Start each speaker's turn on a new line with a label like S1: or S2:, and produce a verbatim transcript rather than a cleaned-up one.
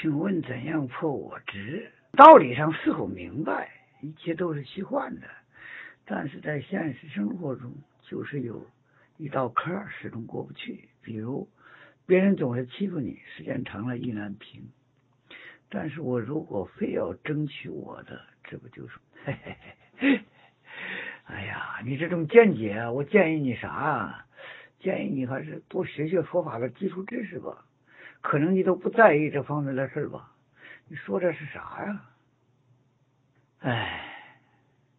S1: 请问怎样破我执？道理上似乎明白，一切都是虚幻的，但是在现实生活中，就是有一道坎始终过不去。比如，别人总是欺负你，时间长了意难平。但是我如果非要争取我的，这不就是？嘿嘿嘿。哎呀，你这种见解啊，我建议你啥啊？建议你还是多学学佛法的基础知识吧。可能你都不在意这方面的事吧？你说这是啥呀？哎。